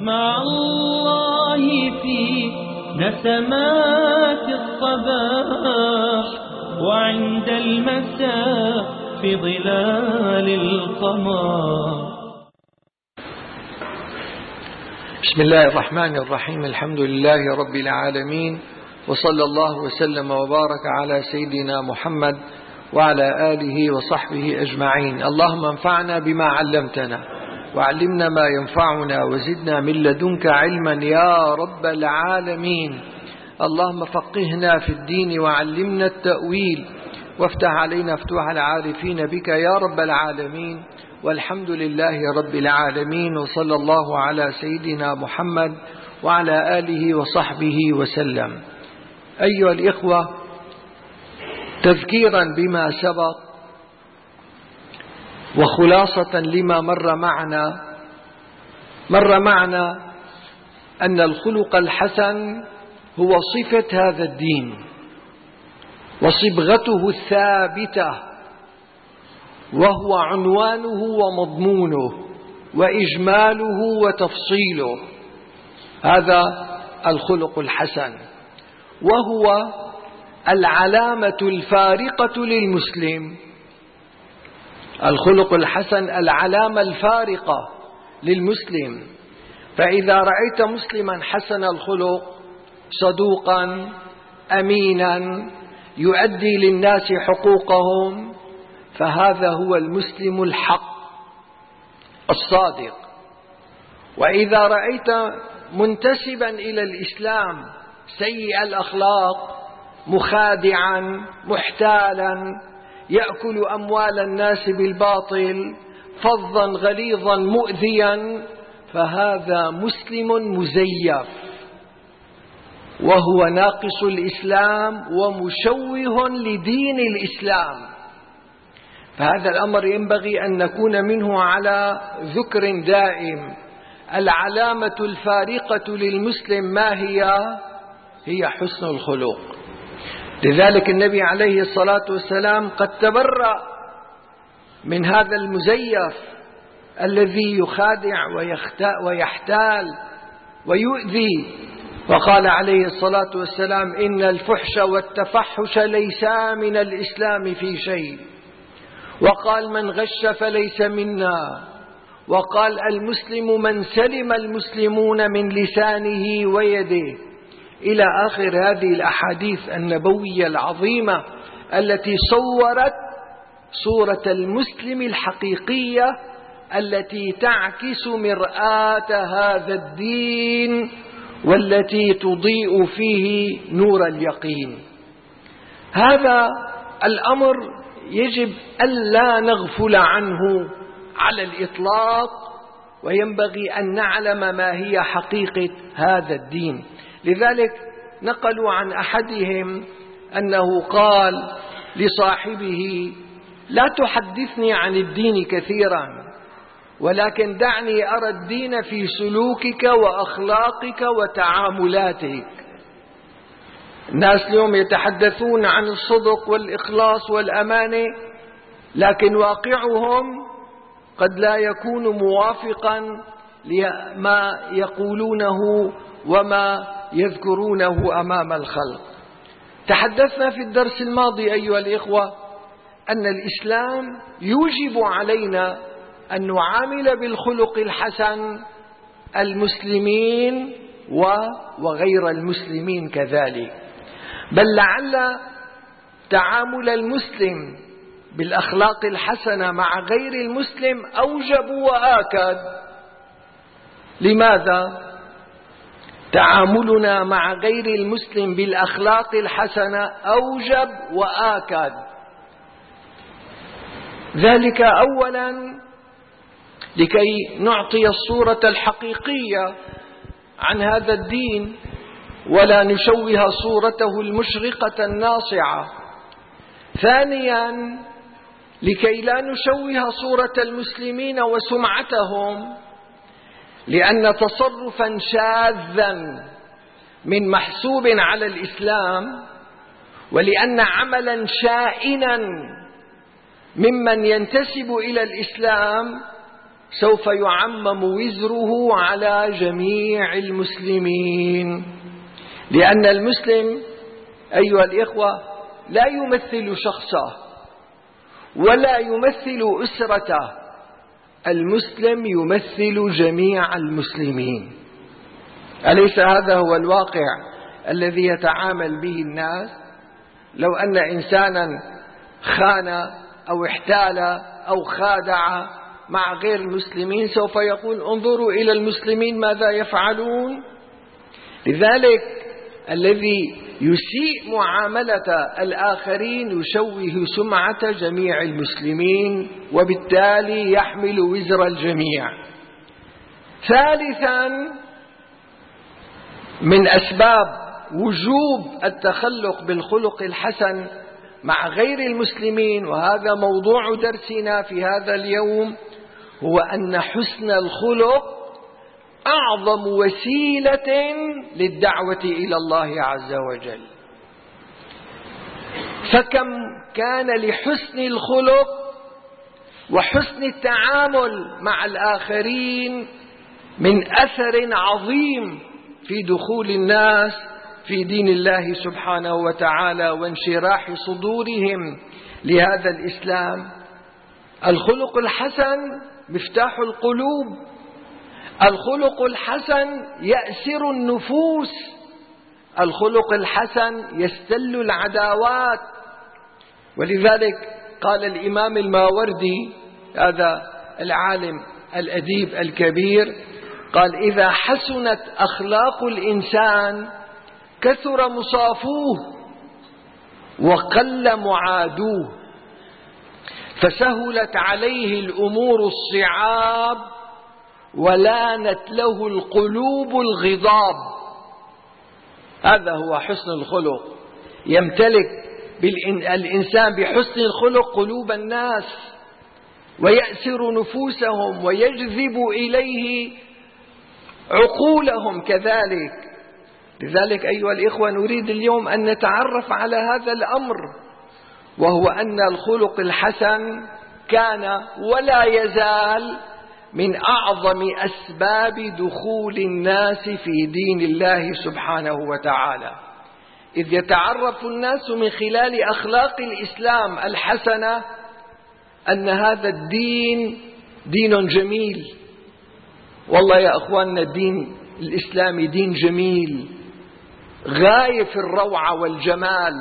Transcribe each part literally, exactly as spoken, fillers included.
مع الله في نسمات الصباح وعند المساء في ظلال القمر. بسم الله الرحمن الرحيم. الحمد لله رب العالمين، وصلى الله وسلم وبارك على سيدنا محمد وعلى آله وصحبه أجمعين. اللهم انفعنا بما علمتنا وعلمنا ما ينفعنا وزدنا من لدنك علما يا رب العالمين. اللهم فقهنا في الدين وعلمنا التأويل وافتح علينا فتوح العارفين بك يا رب العالمين. والحمد لله رب العالمين، وصلى الله على سيدنا محمد وعلى آله وصحبه وسلم. أيها الإخوة، تذكيرا بما سبق وخلاصة لما مر معنا، مر معنا أن الخلق الحسن هو صفة هذا الدين وصبغته الثابتة، وهو عنوانه ومضمونه وإجماله وتفصيله. هذا الخلق الحسن، وهو العلامة الفارقة للمسلم. الخلق الحسن العلامة الفارقة للمسلم. فإذا رأيت مسلما حسن الخلق، صدوقا أمينا، يؤدي للناس حقوقهم، فهذا هو المسلم الحق الصادق. وإذا رأيت منتسبا إلى الإسلام سيء الأخلاق، مخادعا محتالا، يأكل أموال الناس بالباطل، فظا غليظا مؤذيا، فهذا مسلم مزيف، وهو ناقص الإسلام ومشوه لدين الإسلام. فهذا الأمر ينبغي أن نكون منه على ذكر دائم. العلامة الفارقة للمسلم ما هي؟ هي حسن الخلق. لذلك النبي عليه الصلاة والسلام قد تبرأ من هذا المزيف الذي يخادع ويحتال ويؤذي، وقال عليه الصلاة والسلام: إن الفحش والتفحش ليسا من الإسلام في شيء. وقال: من غش فليس منا. وقال: المسلم من سلم المسلمون من لسانه ويده، إلى آخر هذه الأحاديث النبوية العظيمة التي صورت صورة المسلم الحقيقية التي تعكس مرآة هذا الدين والتي تضيء فيه نور اليقين. هذا الأمر يجب ألا نغفل عنه على الإطلاق، وينبغي أن نعلم ما هي حقيقة هذا الدين. لذلك نقلوا عن أحدهم أنه قال لصاحبه: لا تحدثني عن الدين كثيرا، ولكن دعني أرى الدين في سلوكك وأخلاقك وتعاملاتك. الناس اليوم يتحدثون عن الصدق والإخلاص والأمانة، لكن واقعهم قد لا يكون موافقا لما يقولونه وما يذكرونه أمام الخلق. تحدثنا في الدرس الماضي أيها الإخوة أن الإسلام يوجب علينا أن نعامل بالخلق الحسن المسلمين وغير المسلمين كذلك، بل لعل تعامل المسلم بالأخلاق الحسنة مع غير المسلم أوجب وآكد. لماذا؟ تعاملنا مع غير المسلم بالأخلاق الحسنة أوجب وآكد. ذلك أولا لكي نعطي الصورة الحقيقية عن هذا الدين ولا نشوه صورته المشرقة الناصعة. ثانيا لكي لا نشوه صورة المسلمين وسمعتهم، لأن تصرفا شاذا من محسوب على الإسلام، ولأن عملا شائنا ممن ينتسب إلى الإسلام سوف يعمم وزره على جميع المسلمين، لأن المسلم أيها الإخوة لا يمثل شخصه ولا يمثل أسرته، المسلم يمثل جميع المسلمين. أليس هذا هو الواقع الذي يتعامل به الناس؟ لو أن إنسانا خان أو احتال أو خادع مع غير المسلمين سوف يقول انظروا إلى المسلمين ماذا يفعلون. لذلك الذي يسيء معاملة الآخرين يشوه سمعة جميع المسلمين، وبالتالي يحمل وزر الجميع. ثالثا من أسباب وجوب التخلق بالخلق الحسن مع غير المسلمين، وهذا موضوع درسنا في هذا اليوم، هو أن حسن الخلق أعظم وسيلة للدعوة إلى الله عز وجل. فكم كان لحسن الخلق وحسن التعامل مع الآخرين من أثر عظيم في دخول الناس في دين الله سبحانه وتعالى وانشراح صدورهم لهذا الإسلام. الخلق الحسن مفتاح القلوب، الخلق الحسن يأسر النفوس، الخلق الحسن يستل العداوات. ولذلك قال الإمام الماوردي، هذا العالم الأديب الكبير، قال إذا حسنت أخلاق الإنسان كثر مصافوه وقل معادوه، فسهلت عليه الأمور الصعاب ولانت له القلوب الغضاب. هذا هو حسن الخلق، يمتلك الإنسان بحسن الخلق قلوب الناس ويأسر نفوسهم ويجذب إليه عقولهم كذلك. لذلك أيها الإخوة نريد اليوم أن نتعرف على هذا الأمر، وهو أن الخلق الحسن كان ولا يزال من أعظم أسباب دخول الناس في دين الله سبحانه وتعالى، إذ يتعرف الناس من خلال أخلاق الإسلام الحسنة أن هذا الدين دين جميل. والله يا أخواننا الدين الإسلامي دين جميل غاية في الروعة والجمال،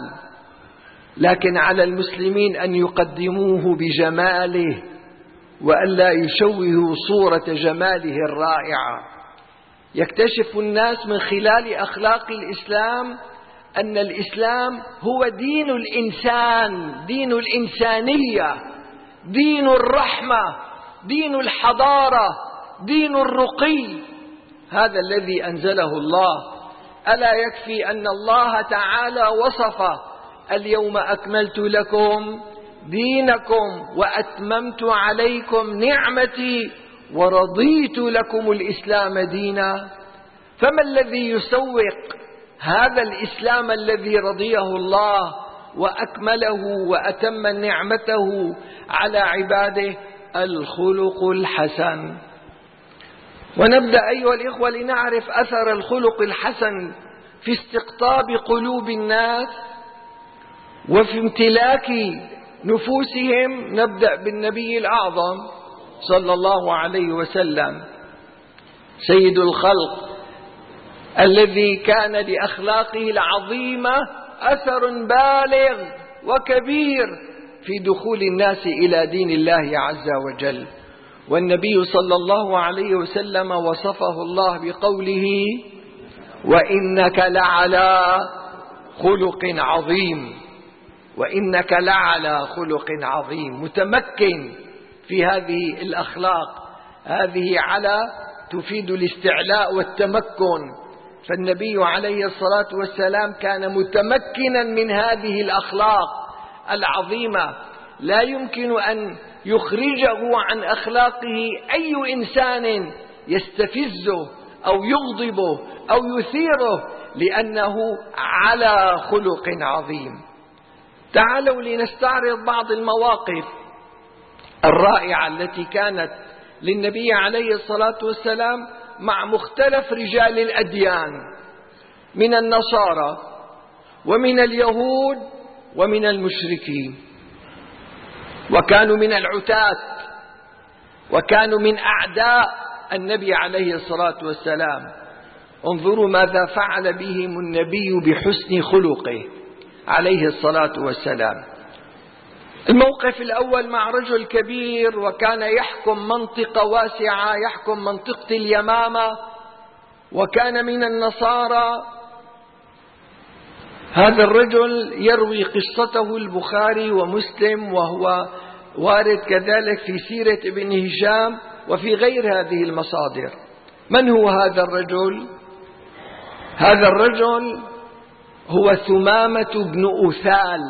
لكن على المسلمين أن يقدموه بجماله وألا يشوهوا صورة جماله الرائعة. يكتشف الناس من خلال أخلاق الإسلام أن الإسلام هو دين الإنسان، دين الإنسانية، دين الرحمة، دين الحضارة، دين الرقي. هذا الذي أنزله الله. ألا يكفي أن الله تعالى وصف اليوم أكملت لكم دينكم وأتممت عليكم نعمتي ورضيت لكم الإسلام دينا. فما الذي يسوق هذا الإسلام الذي رضيه الله وأكمله وأتم نعمته على عباده؟ الخلق الحسن. ونبدأ أيها الإخوة لنعرف أثر الخلق الحسن في استقطاب قلوب الناس وفي امتلاك نفوسهم. نبدأ بالنبي الأعظم صلى الله عليه وسلم، سيد الخلق، الذي كان لأخلاقه العظيمة أثر بالغ وكبير في دخول الناس إلى دين الله عز وجل. والنبي صلى الله عليه وسلم وصفه الله بقوله: وإنك لعلى خلق عظيم. وإنك لعلى خلق عظيم، متمكن في هذه الأخلاق. هذه على تفيد الاستعلاء والتمكن، فالنبي عليه الصلاة والسلام كان متمكنا من هذه الأخلاق العظيمة، لا يمكن أن يخرجه عن أخلاقه أي إنسان يستفزه أو يغضبه أو يثيره، لأنه على خلق عظيم. تعالوا لنستعرض بعض المواقف الرائعة التي كانت للنبي عليه الصلاة والسلام مع مختلف رجال الأديان من النصارى ومن اليهود ومن المشركين، وكانوا من العتاة وكانوا من أعداء النبي عليه الصلاة والسلام. انظروا ماذا فعل بهم النبي بحسن خلقه عليه الصلاة والسلام. الموقف الأول مع رجل كبير وكان يحكم منطقة واسعة، يحكم منطقة اليمامة، وكان من النصارى. هذا الرجل يروي قصته البخاري ومسلم، وهو وارد كذلك في سيرة ابن هشام وفي غير هذه المصادر. من هو هذا الرجل؟ هذا الرجل هو ثمامة بن أثال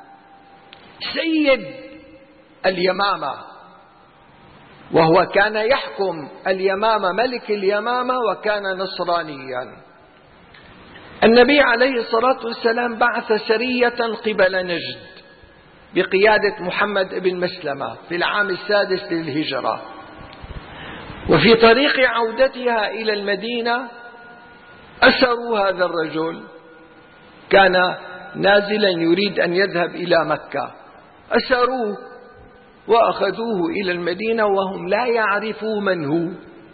سيد اليمامة، وهو كان يحكم اليمامة، ملك اليمامة، وكان نصرانيا. النبي عليه الصلاة والسلام بعث سرية قبل نجد بقيادة محمد بن مسلمة في العام السادس للهجرة، وفي طريق عودتها إلى المدينة أسروا هذا الرجل، كان نازلا يريد أن يذهب إلى مكة، أسروه وأخذوه إلى المدينة وهم لا يعرفوا من هو.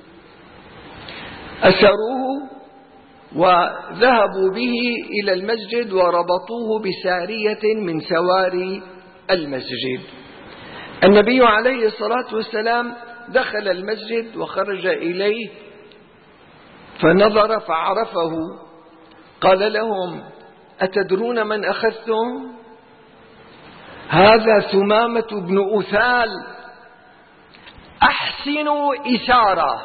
أسروه وذهبوا به إلى المسجد وربطوه بسارية من سواري المسجد. النبي عليه الصلاة والسلام دخل المسجد وخرج إليه فنظر فعرفه، قال لهم: أتدرون من أخذتم؟ هذا ثمامة بن أثال، أحسنوا إسارة.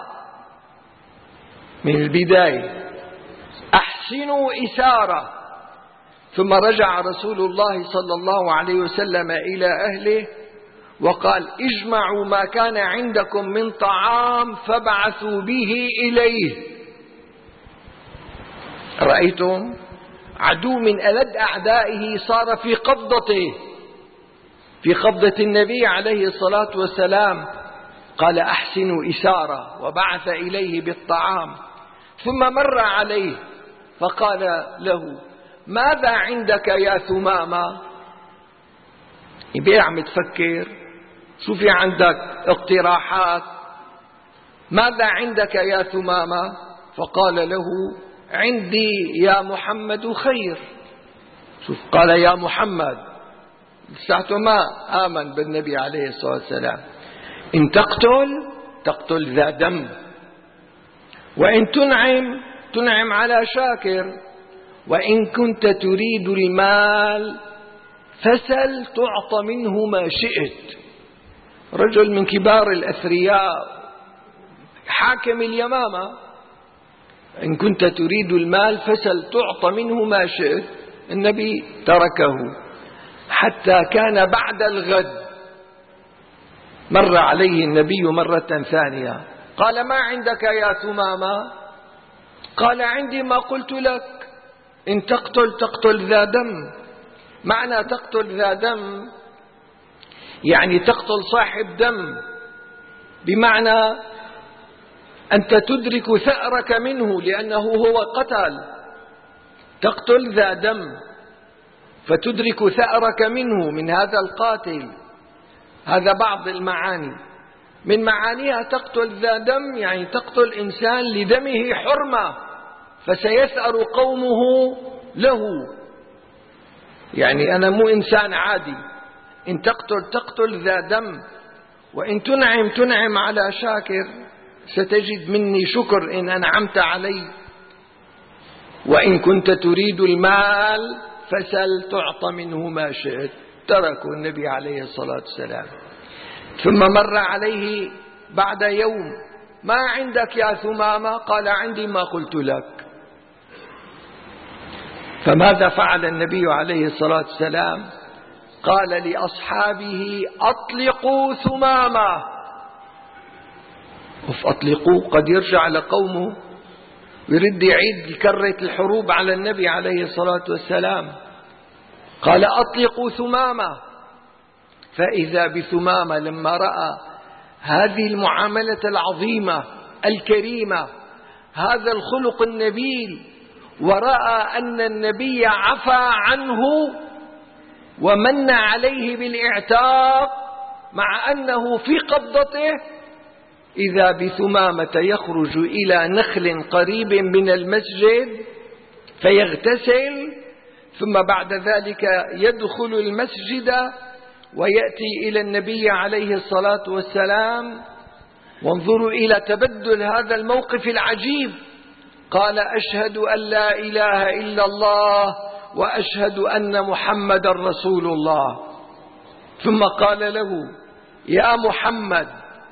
من البداية أحسنوا إسارة. ثم رجع رسول الله صلى الله عليه وسلم إلى أهله وقال: اجمعوا ما كان عندكم من طعام فابعثوا به إليه. رأيتم؟ عدو من ألد أعدائه صار في قبضته، في قبضة النبي عليه الصلاة والسلام. قال: أحسنوا إسارة، وبعث إليه بالطعام. ثم مر عليه فقال له: ماذا عندك يا ثمامة؟ يبقى عم تفكر، شو في عندك اقتراحات؟ ماذا عندك يا ثمامة؟ فقال له: عندي يا محمد خير. شوف، قال يا محمد، لساته ما آمن بالنبي عليه الصلاة والسلام. إن تقتل تقتل ذا دم، وإن تنعم تنعم على شاكر، وإن كنت تريد المال فسل تعطى منه ما شئت. رجل من كبار الأثرياء حاكم اليمامة، إن كنت تريد المال فسل تعطى منه ما شئت. النبي تركه حتى كان بعد الغد. مر عليه النبي مرة ثانية، قال: ما عندك يا ثمامة؟ قال: عندي ما قلت لك، إن تقتل تقتل ذا دم. معنى تقتل ذا دم يعني تقتل صاحب دم، بمعنى أنت تدرك ثأرك منه لأنه هو قتل. تقتل ذا دم فتدرك ثأرك منه، من هذا القاتل. هذا بعض المعاني. من معانيها تقتل ذا دم يعني تقتل إنسان لدمه حرمة فسيثأر قومه له، يعني أنا مو إنسان عادي. إن تقتل تقتل ذا دم، وإن تنعم تنعم على شاكر، ستجد مني شكر إن أنعمت علي. وإن كنت تريد المال فسل تعطى منه ما شئت. تركوا النبي عليه الصلاة والسلام. ثم مر عليه بعد يوم: ما عندك يا ثمامة؟ قال: عندي ما قلت لك. فماذا فعل النبي عليه الصلاة والسلام؟ قال لأصحابه: أطلقوا ثمامة. أطلقوه، قد يرجع لقومه ويرد يعيد كرة الحروب على النبي عليه الصلاة والسلام. قال: أطلقوا ثمامة. فإذا بثمامة لما رأى هذه المعاملة العظيمة الكريمة، هذا الخلق النبيل، ورأى أن النبي عفى عنه ومن عليه بالإعتاق مع أنه في قبضته، إذا بثمامة يخرج إلى نخل قريب من المسجد فيغتسل، ثم بعد ذلك يدخل المسجد ويأتي إلى النبي عليه الصلاة والسلام. وانظروا إلى تبدل هذا الموقف العجيب. قال: أشهد أن لا إله إلا الله وأشهد أن محمد رسول الله. ثم قال له: يا محمد،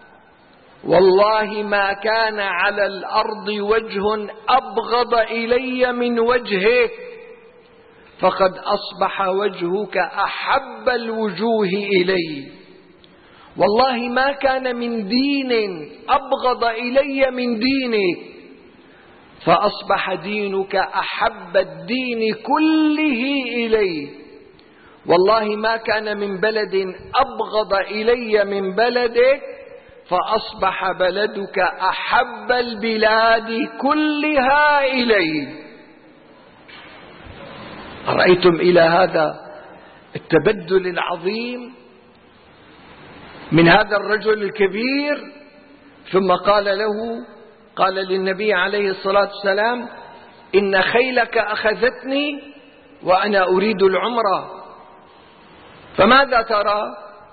والله ما كان على الأرض وجه أبغض إلي من وجهك، فقد أصبح وجهك أحب الوجوه إلي. والله ما كان من دين أبغض إلي من دينك، فأصبح دينك أحب الدين كله إلي. والله ما كان من بلد أبغض إلي من بلدك، فأصبح بلدك أحب البلاد كلها إلي. أرأيتم إلى هذا التبدل العظيم من هذا الرجل الكبير؟ ثم قال له، قال للنبي عليه الصلاة والسلام: إن خيلك أخذتني وأنا أريد العمرة، فماذا ترى؟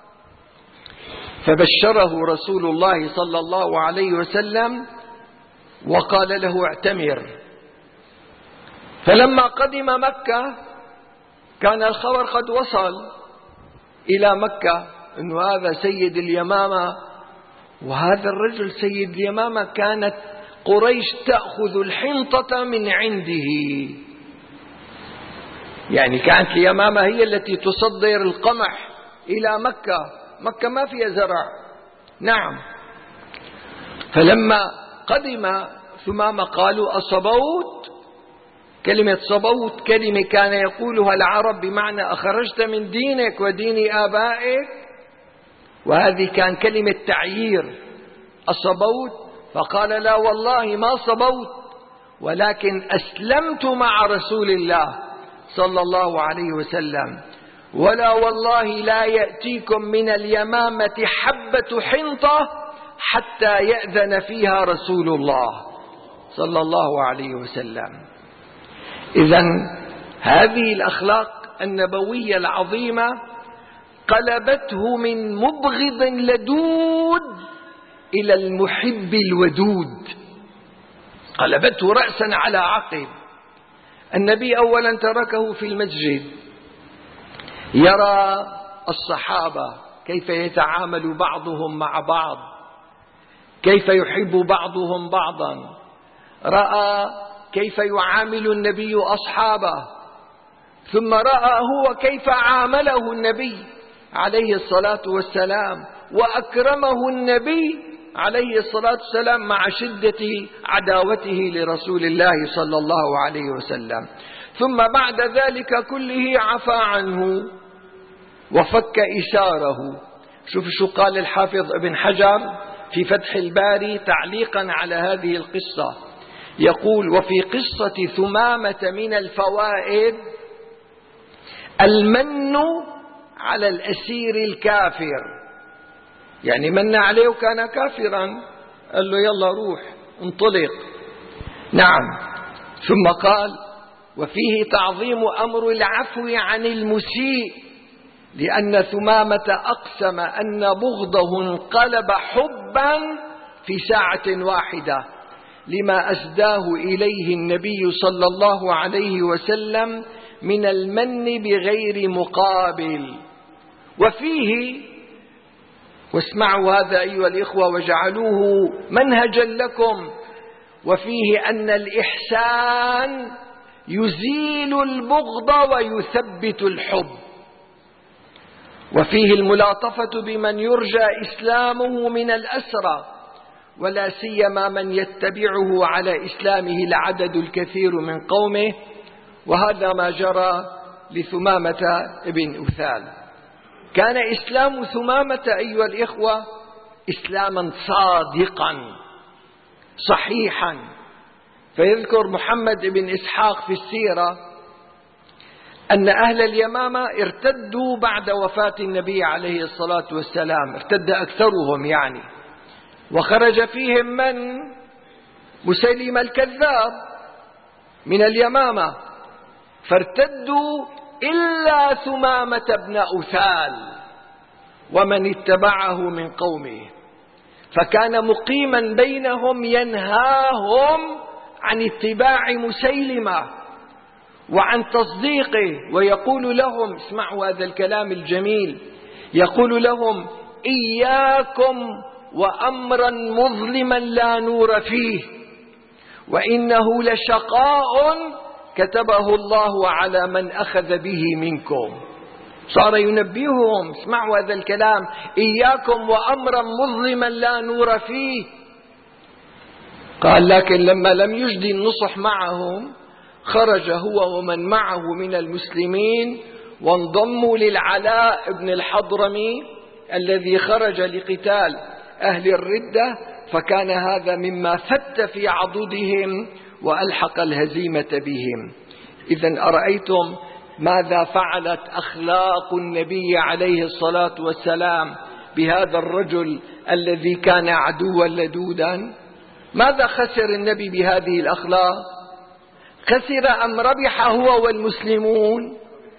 فبشره رسول الله صلى الله عليه وسلم وقال له: اعتمر. فلما قدم مكة كان الخبر قد وصل إلى مكة أنه هذا سيد اليمامة، وهذا الرجل سيد اليمامة كانت قريش تأخذ الحنطة من عنده، يعني كانت اليمامة هي التي تصدر القمح إلى مكة، مكة ما فيها زرع. نعم. فلما قدم ثمامة قالوا: أصبوت. كلمة صبوت كلمة كان يقولها العرب بمعنى أخرجت من دينك ودين آبائك، وهذه كان كلمة تعيير. أصبوت؟ فقال: لا والله ما صبوت، ولكن أسلمت مع رسول الله صلى الله عليه وسلم، ولا والله لا يأتيكم من اليمامة حبة حنطة حتى يأذن فيها رسول الله صلى الله عليه وسلم. إذن هذه الأخلاق النبوية العظيمة قلبته من مبغض لدود إلى المحب الودود، قلبته رأسا على عقب. النبي أولا تركه في المسجد يرى الصحابة كيف يتعامل بعضهم مع بعض، كيف يحب بعضهم بعضا، رأى كيف يعامل النبي أصحابه، ثم رأى هو كيف عامله النبي عليه الصلاة والسلام، وأكرمه النبي عليه الصلاة والسلام مع شدة عداوته لرسول الله صلى الله عليه وسلم. ثم بعد ذلك كله عفى عنه وفك إساره. شوف شو قال الحافظ ابن حجر في فتح الباري تعليقا على هذه القصة، يقول: وفي قصة ثمامة من الفوائد المن على الأسير الكافر، يعني من عليه وكان كافرا قال له: يلا روح انطلق. نعم. ثم قال: وفيه تعظيم أمر العفو عن المسيء، لأن ثمامة أقسم أن بغضه انقلب حبا في ساعة واحدة لما أسداه إليه النبي صلى الله عليه وسلم من المن بغير مقابل. وفيه، واسمعوا هذا أيها الإخوة وجعلوه منهجا لكم، وفيه أن الإحسان يزيل البغض ويثبت الحب. وفيه الملاطفة بمن يرجى إسلامه من الأسرى، ولا سيما من يتبعه على إسلامه العدد الكثير من قومه، وهذا ما جرى لثمامة ابن أثال. كان إسلام ثمامة أيها الإخوة إسلاما صادقا صحيحا. فيذكر محمد بن إسحاق في السيرة أن أهل اليمامة ارتدوا بعد وفاة النبي عليه الصلاة والسلام، ارتد أكثرهم يعني، وخرج فيهم من؟ مسيلمة الكذاب من اليمامة، فارتدوا إلا ثمامة بن أثال ومن اتبعه من قومه، فكان مقيما بينهم ينهاهم عن اتباع مسيلمة وعن تصديقه، ويقول لهم، اسمعوا هذا الكلام الجميل، يقول لهم: إياكم وأمرا مظلما لا نور فيه، وإنه لشقاء كتبه الله على من أخذ به منكم. صار ينبههم، اسمعوا هذا الكلام: إياكم وأمرا مظلما لا نور فيه. قال: لكن لما لم يجد النصح معهم خرج هو ومن معه من المسلمين وانضموا للعلاء بن الحضرمي الذي خرج لقتال أهل الردة، فكان هذا مما فت في عضدهم وألحق الهزيمة بهم. إذن أرأيتم ماذا فعلت أخلاق النبي عليه الصلاة والسلام بهذا الرجل الذي كان عدوا لدودا؟ ماذا خسر النبي بهذه الأخلاق؟ خسر أم ربح هو والمسلمون؟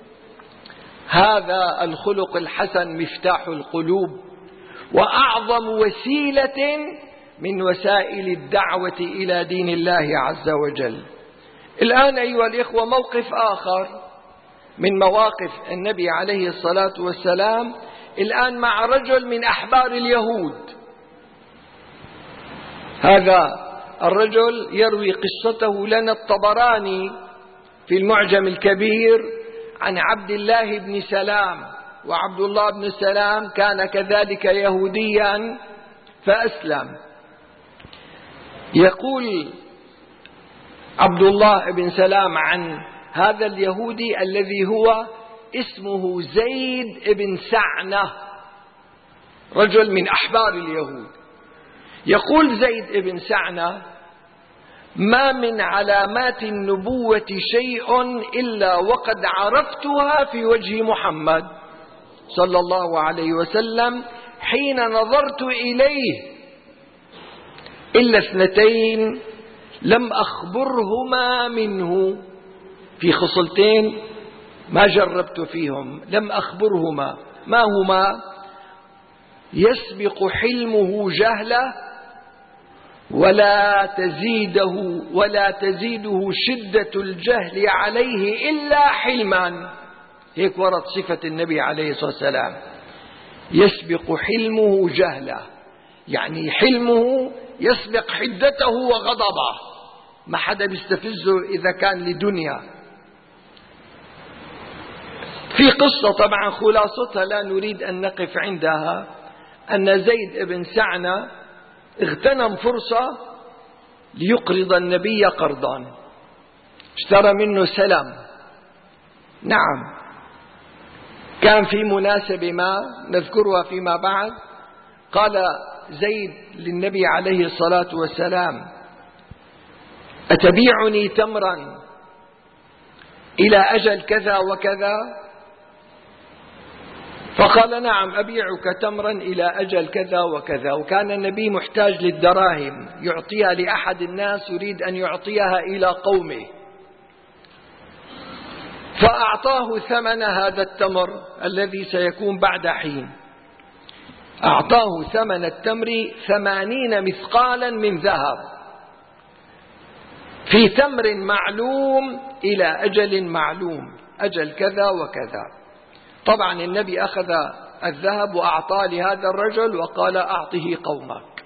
هذا الخلق الحسن مفتاح القلوب وأعظم وسيلة من وسائل الدعوة إلى دين الله عز وجل. الآن أيها الإخوة موقف آخر من مواقف النبي عليه الصلاة والسلام، الآن مع رجل من أحبار اليهود. هذا الرجل يروي قصته لنا الطبراني في المعجم الكبير عن عبد الله بن سلام، وعبد الله بن سلام كان كذلك يهوديا فأسلم. يقول عبد الله بن سلام عن هذا اليهودي الذي هو اسمه زيد بن سعنة، رجل من أحبار اليهود، يقول زيد بن سعنة: ما من علامات النبوة شيء إلا وقد عرفتها في وجه محمد صلى الله عليه وسلم حين نظرت إليه، إلا اثنتين لم أخبرهما منه. في خصلتين ما جربت فيهم، لم أخبرهما. ما هما؟ يسبق حلمه جهله ولا تزيده ولا تزيده شدة الجهل عليه إلا حلما. هيك ورد صفة النبي عليه الصلاة والسلام: يسبق حلمه جهله، يعني حلمه يسبق حدته وغضبه، ما حدا بيستفزه إذا كان لدنيا. في قصة طبعا خلاصتها لا نريد أن نقف عندها، أن زيد بن سعنة اغتنم فرصة ليقرض النبي قرضا، اشترى منه سلم. نعم، كان في مناسبة ما نذكرها فيما بعد، قال زيد للنبي عليه الصلاة والسلام: أتبيعني تمرا إلى أجل كذا وكذا؟ فقال: نعم أبيعك تمرا إلى أجل كذا وكذا. وكان النبي محتاج للدراهم يعطيها لأحد الناس، يريد أن يعطيها إلى قومه، فأعطاه ثمن هذا التمر الذي سيكون بعد حين. أعطاه ثمن التمر ثمانين مثقالا من ذهب في تمر معلوم إلى أجل معلوم، أجل كذا وكذا. طبعا النبي أخذ الذهب وأعطاه لهذا الرجل وقال: أعطه قومك.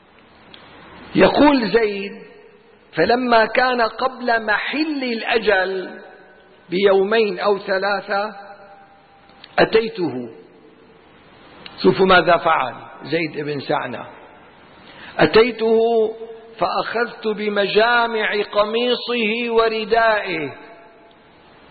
يقول زيد: فلما كان قبل محل الأجل بيومين أو ثلاثة أتيته. شوفوا ماذا فعل زيد بن سعنة: أتيته فأخذت بمجامع قميصه وردائه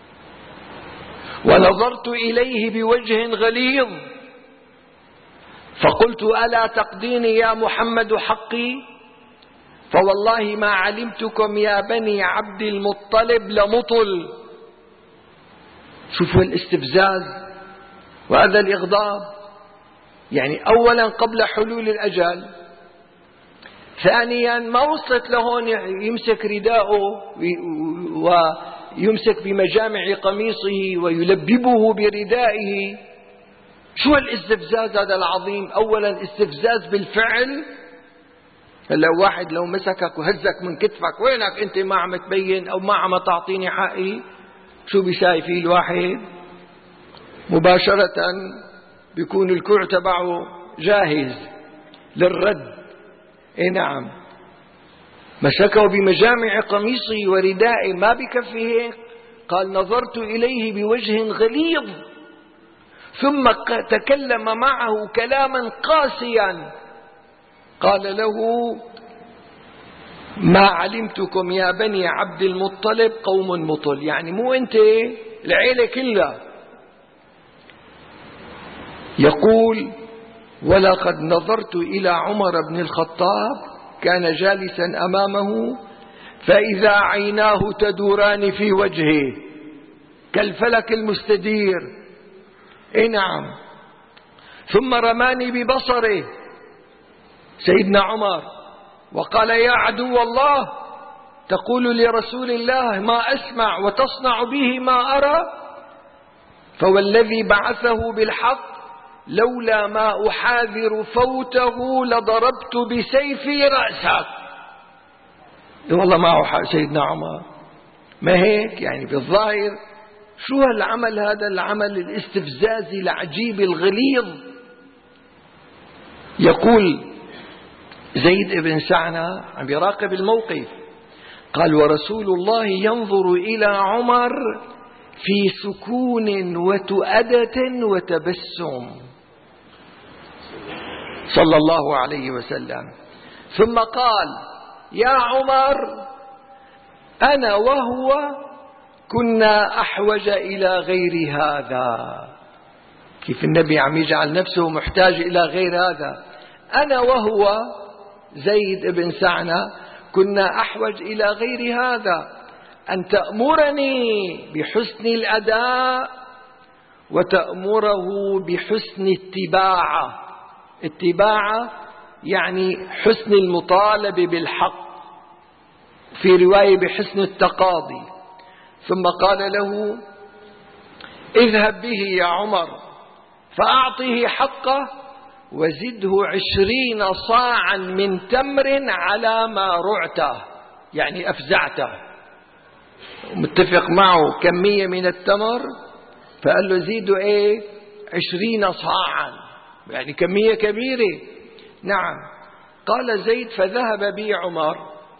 ونظرت إليه بوجه غليظ، فقلت ألا تقضيني يا محمد حقي؟ فوالله ما علمتكم يا بني عبد المطلب لمطل. شوفوا الاستفزاز وهذا الإغضاب، يعني أولا قبل حلول الأجل، ثانيا ما وصلت لهون يمسك رداءه ويمسك بمجامع قميصه ويلببه بردائه. شو الاستفزاز هذا العظيم؟ أولا استفزاز بالفعل. هلا واحد لو مسكك وهزك من كتفك، وينك أنت ما عم تبين أو ما عم تعطيني حقي، شو بيساوي فيه الواحد؟ مباشرة بيكون الكوع تبعه جاهز للرد. اي نعم، مسكه بمجامع قميصه وردائه، ما بكفي هيك، قال نظرت إليه بوجه غليظ ثم تكلم معه كلاما قاسيا، قال له ما علمتكم يا بني عبد المطلب قوم مطل، يعني مو أنت، العيلة كلها. يقول ولقد نظرت إلى عمر بن الخطاب كان جالسا أمامه فإذا عيناه تدوران في وجهه كالفلك المستدير. اي نعم. ثم رماني ببصره سيدنا عمر وقال يا عدو الله تقول لرسول الله ما أسمع وتصنع به ما أرى؟ فوالذي بعثه بالحق لولا ما أحاذر فوته لضربت بسيفي رأسك. والله ما أحاذر سيدنا عمر، ما هيك يعني بالظاهر. شو هالعمل هذا؟ العمل الاستفزازي العجيب الغليظ. يقول زيد بن سعنة عم يراقب الموقف، قال ورسول الله ينظر إلى عمر في سكون وتؤدة وتبسم صلى الله عليه وسلم، ثم قال يا عمر أنا وهو كنا أحوج إلى غير هذا. كيف النبي عم يجعل نفسه محتاج إلى غير هذا. أنا وهو زيد بن سعنة كنا أحوج إلى غير هذا، أن تأمرني بحسن الأداء وتأمره بحسن اتباعه. اتباعه يعني حسن المطالبة بالحق، في رواية بحسن التقاضي. ثم قال له اذهب به يا عمر فأعطه حقه وزده عشرين صاعا من تمر على ما رعته، يعني أفزعته. متفق معه كمية من التمر، فقال له زيده ايه؟ عشرين صاعا، يعني كمية كبيرة. نعم. قال زيد فذهب بي عمر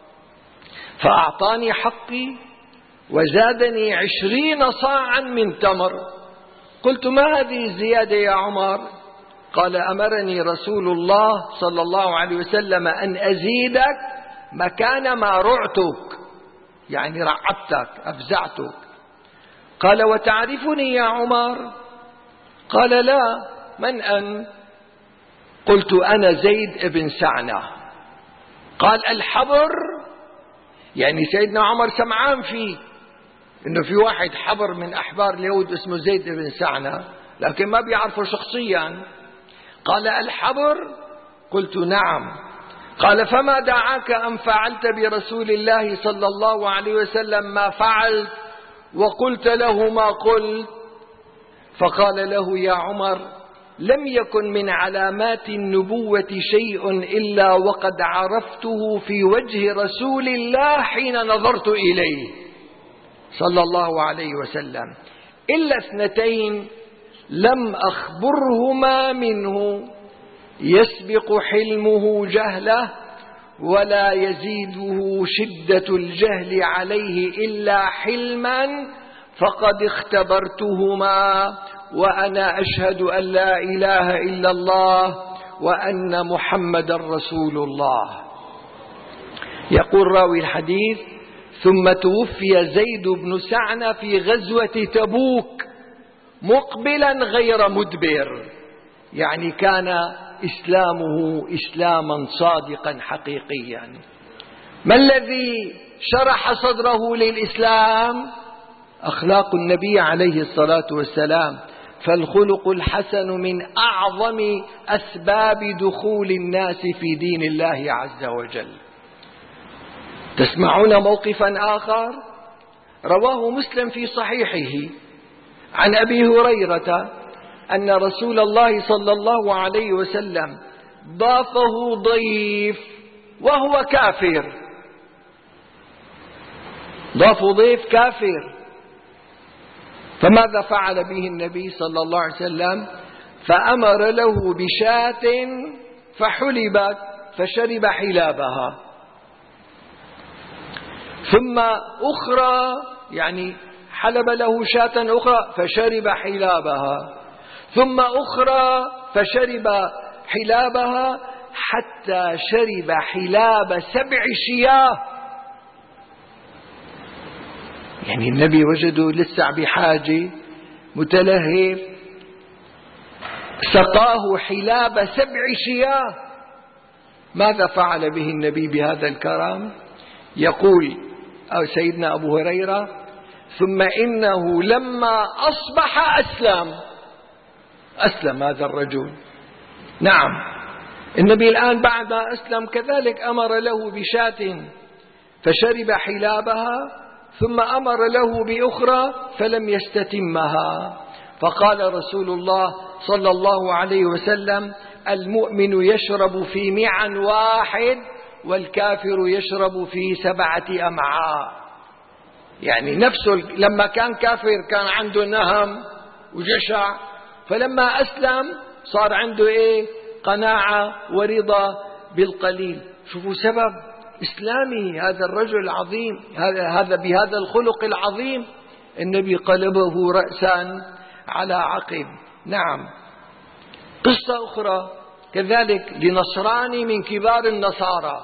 فأعطاني حقي وزادني عشرين صاعا من تمر. قلت ما هذه الزيادة يا عمر؟ قال أمرني رسول الله صلى الله عليه وسلم أن أزيدك مكان ما رعتك، يعني رعبتك أفزعتك. قال وتعرفني يا عمر؟ قال لا، من أنت؟ قلت أنا زيد بن سعنة. قال الحبر، يعني سيدنا عمر سمعان فيه إنه في واحد حبر من أحبار اليهود اسمه زيد بن سعنة، لكن ما بيعرفه شخصيا. قال الحبر؟ قلت نعم. قال فما دعاك أن فعلت برسول الله صلى الله عليه وسلم ما فعلت وقلت له ما قلت؟ فقال له يا عمر لم يكن من علامات النبوة شيء إلا وقد عرفته في وجه رسول الله حين نظرت إليه صلى الله عليه وسلم، إلا اثنتين لم أخبرهما منه، يسبق حلمه جهله ولا يزيده شدة الجهل عليه إلا حلما، فقد اختبرتهما وأنا أشهد أن لا إله إلا الله وأن محمد رسول الله. يقول راوي الحديث ثم توفي زيد بن سعنة في غزوة تبوك مقبلا غير مدبر، يعني كان إسلامه إسلاما صادقا حقيقيا. ما الذي شرح صدره للإسلام؟ أخلاق النبي عليه الصلاة والسلام. فالخلق الحسن من أعظم أسباب دخول الناس في دين الله عز وجل. تسمعون موقفا آخر رواه مسلم في صحيحه عن أبي هريرة أن رسول الله صلى الله عليه وسلم ضافه ضيف وهو كافر، ضاف ضيف كافر، فماذا فعل به النبي صلى الله عليه وسلم؟ فأمر له بشاة فحلبت فشرب حلابها، ثم أخرى يعني حلب له شاة أخرى فشرب حلابها، ثم أخرى فشرب حلابها، حتى شرب حلاب سبع شياه. يعني النبي وجده لسه بحاجة متلهف، سقاه حلاب سبع شياه. ماذا فعل به النبي بهذا الكرم؟ يقول أو سيدنا أبو هريرة: ثم إنه لما أصبح أسلم. أسلم هذا الرجل. نعم، النبي الآن بعد ما أسلم كذلك أمر له بشاة فشرب حلابها، ثم أمر له بأخرى فلم يستتمها، فقال رسول الله صلى الله عليه وسلم: المؤمن يشرب في معا واحد والكافر يشرب في سبعة أمعاء. يعني نفسه لما كان كافر كان عنده نهم وجشع، فلما أسلم صار عنده إيه؟ قناعة ورضا بالقليل. شوفوا سبب إسلامي هذا الرجل العظيم، هذا هذا بهذا الخلق العظيم النبي قلبه رأسا على عقب. نعم. قصة أخرى كذلك لنصراني من كبار النصارى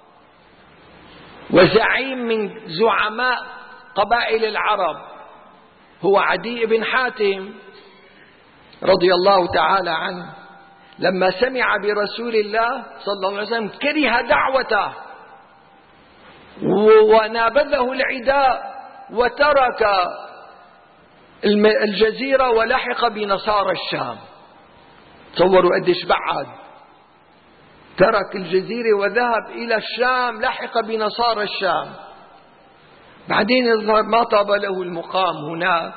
وزعيم من زعماء قبائل العرب، هو عدي بن حاتم رضي الله تعالى عنه، لما سمع برسول الله صلى الله عليه وسلم كره دعوته ونابذه العداء وترك الجزيرة ولحق بنصارى الشام. تصوروا قديش بعد، ترك الجزيرة وذهب إلى الشام، لحق بنصارى الشام. بعدين الظاهر ما طاب له المقام هناك،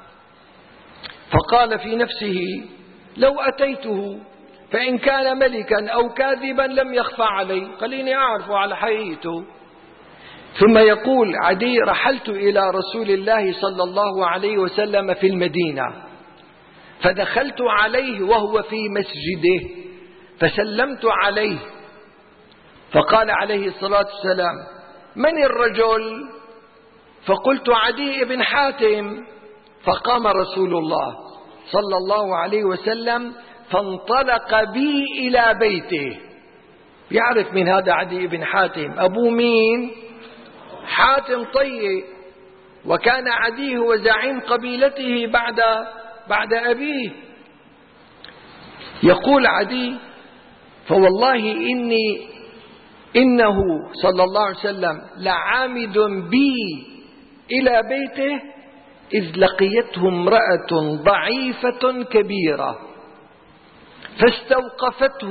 فقال في نفسه: لو أتيته فإن كان ملكا أو كاذبا لم يخفى علي، خليني أعرف على حقيقته. ثم يقول عدي: رحلت إلى رسول الله صلى الله عليه وسلم في المدينة، فدخلت عليه وهو في مسجده فسلمت عليه، فقال عليه الصلاة والسلام: من الرجل؟ فقلت: عدي بن حاتم. فقام رسول الله صلى الله عليه وسلم فانطلق بي إلى بيته. يعرف من هذا عدي بن حاتم؟ أبوه مين؟ حاتم طيء، وكان عدي هو زعيم قبيلته بعد بعد أبيه. يقول عدي: فوالله إني إنه صلى الله عليه وسلم لعامد بي إلى بيته إذ لقيته امرأة ضعيفة كبيرة فاستوقفته،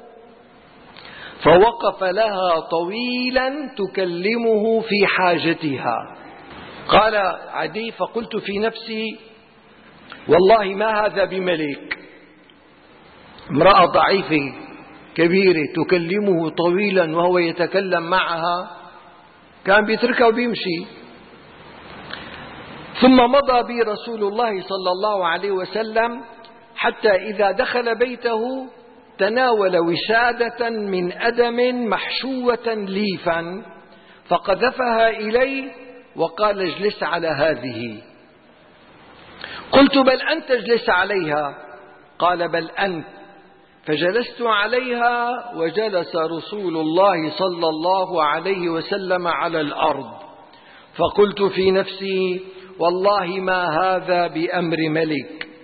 فوقف لها طويلا تكلمه في حاجتها. قال عدي: فقلت في نفسي: والله ما هذا بملك، امرأة ضعيفة كبيرة تكلمه طويلا وهو يتكلم معها، كان بيتركها وبيمشي. ثم مضى بي رسول الله صلى الله عليه وسلم حتى إذا دخل بيته تناول وسادة من أدم محشوة ليفا فقذفها إلي وقال: اجلس على هذه. قلت: بل أنت اجلس عليها. قال: بل أنت. فجلست عليها وجلس رسول الله صلى الله عليه وسلم على الأرض، فقلت في نفسي: والله ما هذا بأمر ملك،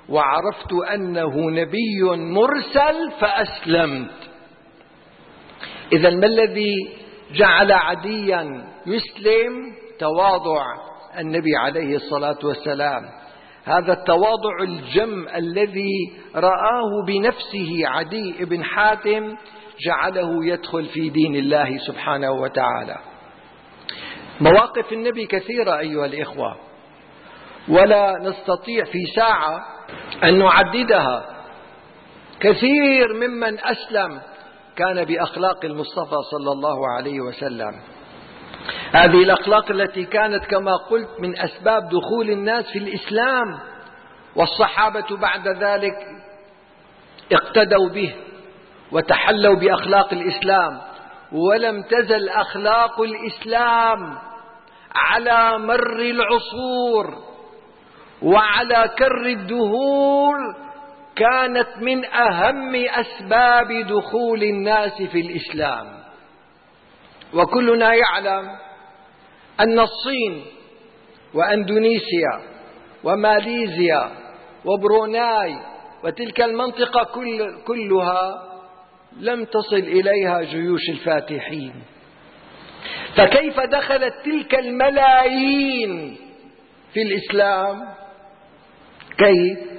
وعرفت أنه نبي مرسل فأسلمت. إذن ما الذي جعل عديا يسلم؟ تواضع النبي عليه الصلاة والسلام. هذا التواضع الجم الذي رآه بنفسه عدي بن حاتم جعله يدخل في دين الله سبحانه وتعالى. مواقف النبي كثيرة أيها الإخوة، ولا نستطيع في ساعة أن نعددها. كثير ممن أسلم كان بأخلاق المصطفى صلى الله عليه وسلم. هذه الأخلاق التي كانت كما قلت من أسباب دخول الناس في الإسلام، والصحابة بعد ذلك اقتدوا به وتحلوا بأخلاق الإسلام، ولم تزل أخلاق الإسلام على مر العصور وعلى كر الدهور كانت من أهم أسباب دخول الناس في الإسلام. وكلنا يعلم أن الصين وأندونيسيا وماليزيا وبروناي وتلك المنطقة كل كلها لم تصل إليها جيوش الفاتحين، فكيف دخلت تلك الملايين في الإسلام؟ كيف؟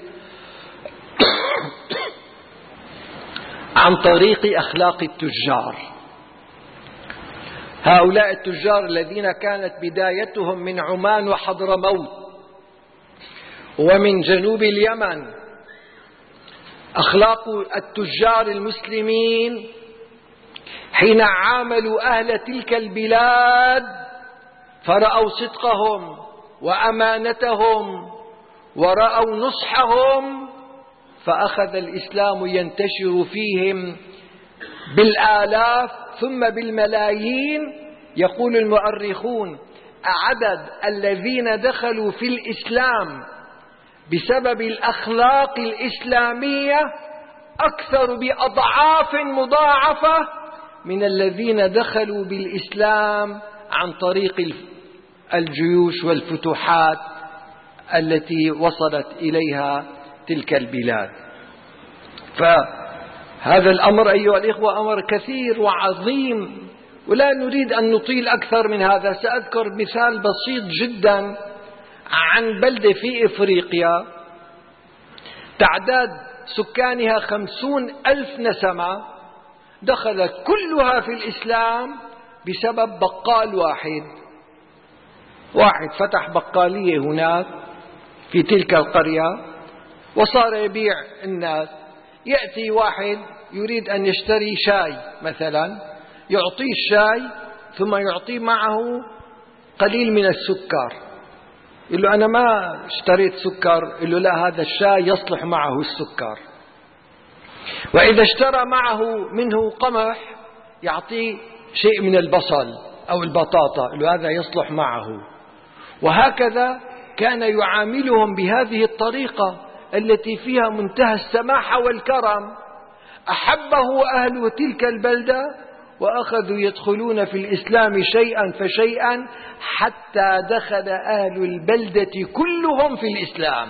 عن طريق أخلاق التجار. هؤلاء التجار الذين كانت بدايتهم من عمان وحضرموت ومن جنوب اليمن، أخلاق التجار المسلمين حين عاملوا أهل تلك البلاد فرأوا صدقهم وأمانتهم ورأوا نصحهم، فأخذ الإسلام ينتشر فيهم بالآلاف ثم بالملايين. يقول المؤرخون عدد الذين دخلوا في الإسلام بسبب الأخلاق الإسلامية أكثر بأضعاف مضاعفة من الذين دخلوا بالإسلام عن طريق الجيوش والفتوحات التي وصلت إليها تلك البلاد. فهذا الأمر أيها الإخوة أمر كثير وعظيم، ولا نريد أن نطيل أكثر من هذا. سأذكر مثال بسيط جدا عن بلدة في إفريقيا تعداد سكانها خمسون ألف نسمة، دخلت كلها في الإسلام بسبب بقال واحد. واحد فتح بقالية هناك في تلك القرية وصار يبيع الناس. يأتي واحد يريد أن يشتري شاي مثلا، يعطيه الشاي ثم يعطيه معه قليل من السكر. يقول له أنا ما اشتريت سكر، يقول له لا، هذا الشاي يصلح معه السكر. وإذا اشترى معه منه قمح يعطيه شيء من البصل أو البطاطا، يقول له هذا يصلح معه. وهكذا كان يعاملهم بهذه الطريقة التي فيها منتهى السماحة والكرم. أحبه أهل تلك البلدة وأخذوا يدخلون في الإسلام شيئا فشيئا حتى دخل أهل البلدة كلهم في الإسلام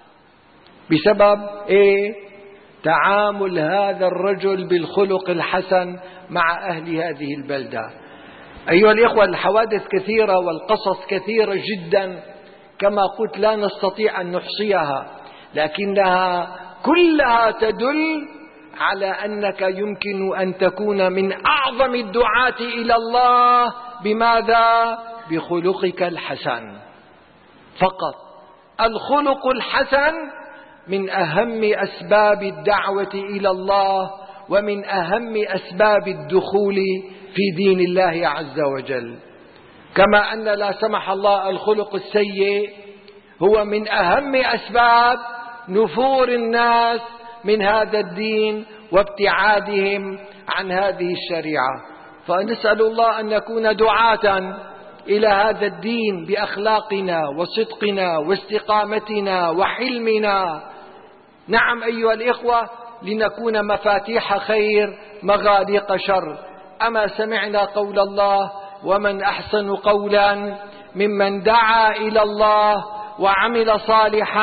بسبب إيه؟ تعامل هذا الرجل بالخلق الحسن مع أهل هذه البلدة. أيها الإخوة، الحوادث كثيرة والقصص كثيرة جدا كما قلت، لا نستطيع أن نحصيها، لكنها كلها تدل على أنك يمكن أن تكون من أعظم الدعاة إلى الله. بماذا؟ بخلقك الحسن فقط. الخلق الحسن من أهم أسباب الدعوة إلى الله ومن أهم أسباب الدخول في دين الله عز وجل. كما أن لا سمح الله الخلق السيء هو من أهم أسباب نفور الناس من هذا الدين وابتعادهم عن هذه الشريعة. فنسأل الله أن نكون دعاة إلى هذا الدين بأخلاقنا وصدقنا واستقامتنا وحلمنا. نعم أيها الإخوة، لنكون مفاتيح خير مغاليق شر. أما سمعنا قول الله: ومن أحسن قولا ممن دعا إلى الله وعمل صالحا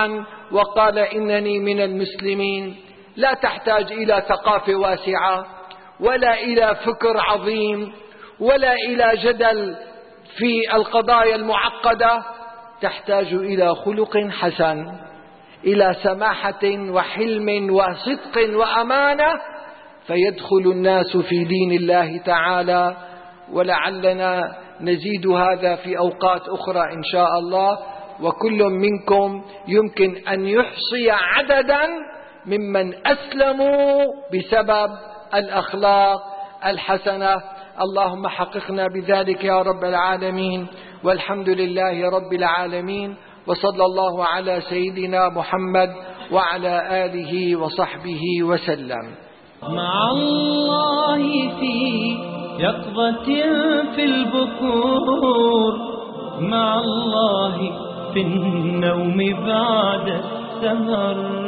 وقال إنني من المسلمين، لا تحتاج إلى ثقافة واسعة ولا إلى فكر عظيم ولا إلى جدل في القضايا المعقدة، تحتاج إلى خلق حسن، إلى سماحة وحلم وصدق وأمانة، فيدخل الناس في دين الله تعالى. ولعلنا نزيد هذا في أوقات أخرى إن شاء الله، وكل منكم يمكن أن يحصي عددا ممن أسلموا بسبب الأخلاق الحسنة. اللهم حققنا بذلك يا رب العالمين، والحمد لله رب العالمين، وصلى الله على سيدنا محمد وعلى آله وصحبه وسلم. مع الله في يقظة في البكور، مع الله في النوم بعد السهر.